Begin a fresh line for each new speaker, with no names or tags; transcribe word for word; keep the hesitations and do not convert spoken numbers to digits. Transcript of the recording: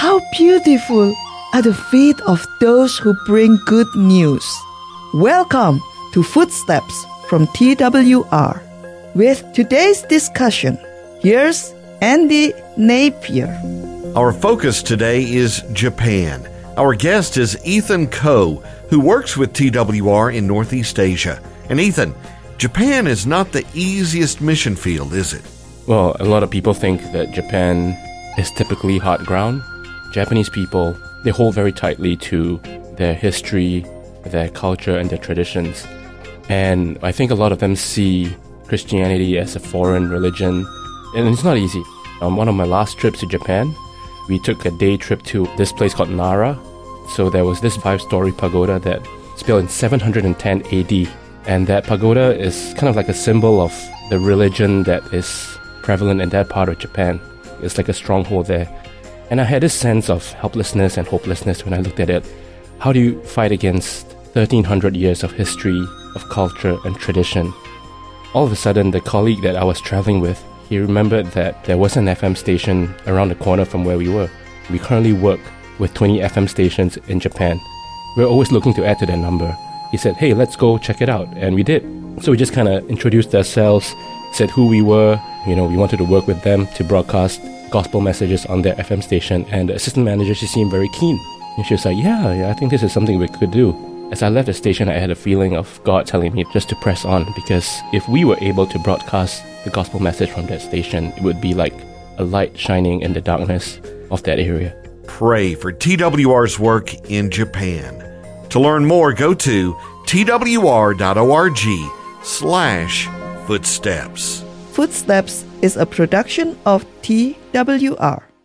How beautiful are the feet of those who bring good news. Welcome to Footsteps from T W R. With today's discussion, here's Andy Napier.
Our focus today is Japan. Our guest is Ethan Koh, who works with T W R in Northeast Asia. And Ethan, Japan is not the easiest mission field, is it?
Well, a lot of people think that Japan is typically hard ground. Japanese people, they hold very tightly to their history, their culture, and their traditions. And I think a lot of them see Christianity as a foreign religion, and it's not easy. On one of my last trips to Japan, we took a day trip to this place called Nara. So there was this five-story pagoda that's built in seven hundred ten A D, and that pagoda is kind of like a symbol of the religion that is prevalent in that part of Japan. It's like a stronghold there. And I had this sense of helplessness and hopelessness when I looked at it. How do you fight against thirteen hundred years of history, of culture and tradition? All of a sudden, the colleague that I was traveling with, he remembered that there was an F M station around the corner from where we were. We currently work with twenty F M stations in Japan. We're always looking to add to that number. He said, hey, let's go check it out. And we did. So we just kind of introduced ourselves, said who we were. You know, we wanted to work with them to broadcast gospel messages on their F M station. And the assistant manager, she seemed very keen. And she was like, yeah, yeah, I think this is something we could do. As I left the station, I had a feeling of God telling me just to press on, because if we were able to broadcast the gospel message from that station, it would be like a light shining in the darkness of that area.
Pray for T W R's work in Japan. To learn more, go to twr.org slash footsteps.
Footsteps is a production of T W R.